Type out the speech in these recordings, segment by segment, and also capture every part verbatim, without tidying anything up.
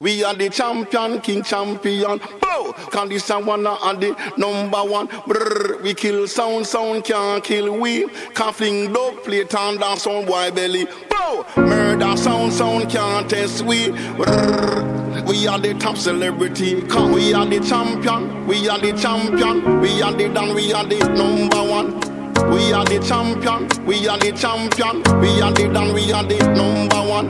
We are the champion, king champion. Bow! Cause this a one and the number one. Brrr, we kill sound, sound can't kill we. Can't fling dog, play and dance on boy belly. Bow! Murder sound, sound can't test we. Brrr, we are the top celebrity. Cause we are the champion, we are the champion. We are the dan, we are the number one. We are the champion, we are the champion. We are the dan, we are the number one.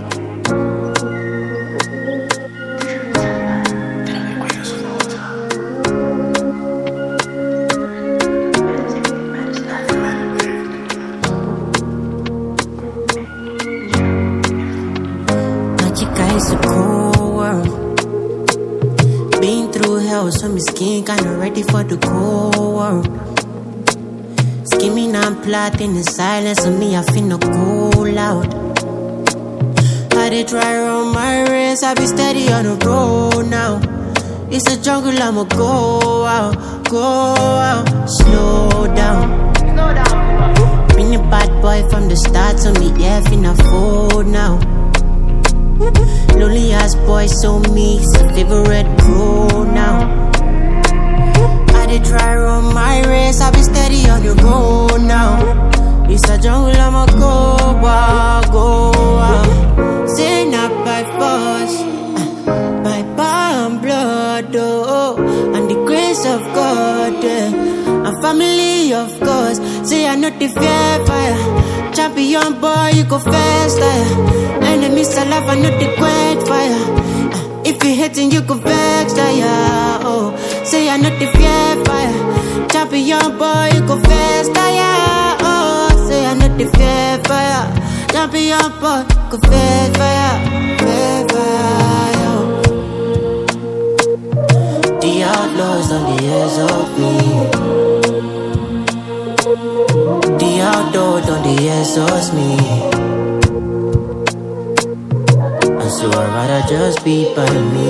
It's a cold world. Been through hell, so my skin kinda ready for the cold world. Skimming and plotting in silence, and me I finna cool out. I did try run my race, I be steady on the road now. It's a jungle, I'ma go out, go out, slow down. Slow down. Been a bad boy from the start, so me yeah finna fold now. Lonely ass boy, so me, it's a favorite pro now. I did try run my race, I be steady on the road now. It's a jungle, I'ma go out, go out. Say not by force, uh, by power and blood, oh, and the grace of God, yeah. And family, of course. Say I not the fear fire. Champion boy, you go faster. Enemies alive, I know the great fire. uh, If you hating, you go vex, yeah. Oh, say I know the fear fire. Champion boy, you go faster, yeah. Oh, say I know the fear fire. Champion boy, go fair fire, fair fire, oh. The outlaws on the edge of me. The outdoor on the exhaust me. And so I'd rather just be by me.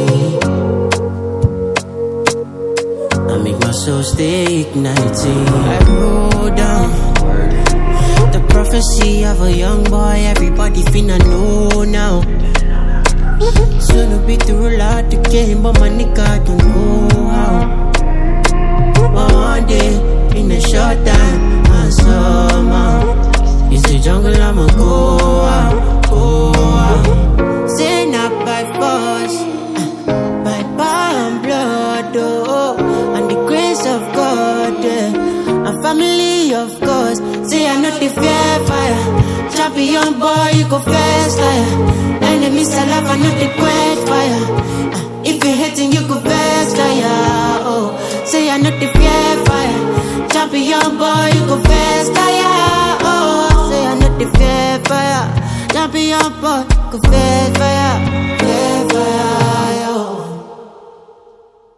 I make my soul stay igniting. I roll down the prophecy of a young boy, everybody finna know now. Soon to be through a lot the game, but my nigga don't know how. But one day, in a short time, somehow, it's the jungle, I'ma go out, go out. Say not by force, uh, by power and blood, oh, and the grace of God, yeah. And family, of course. Say I know the fear fire. Champion boy, you go faster, yeah. Enemies alive, I know the great fire. uh, If you hating, you go faster, yeah. Oh, say I know the fear fire. Champion boy, you go faster, yeah. Oh, say I know the fear fire. Champion boy, go faster, yeah.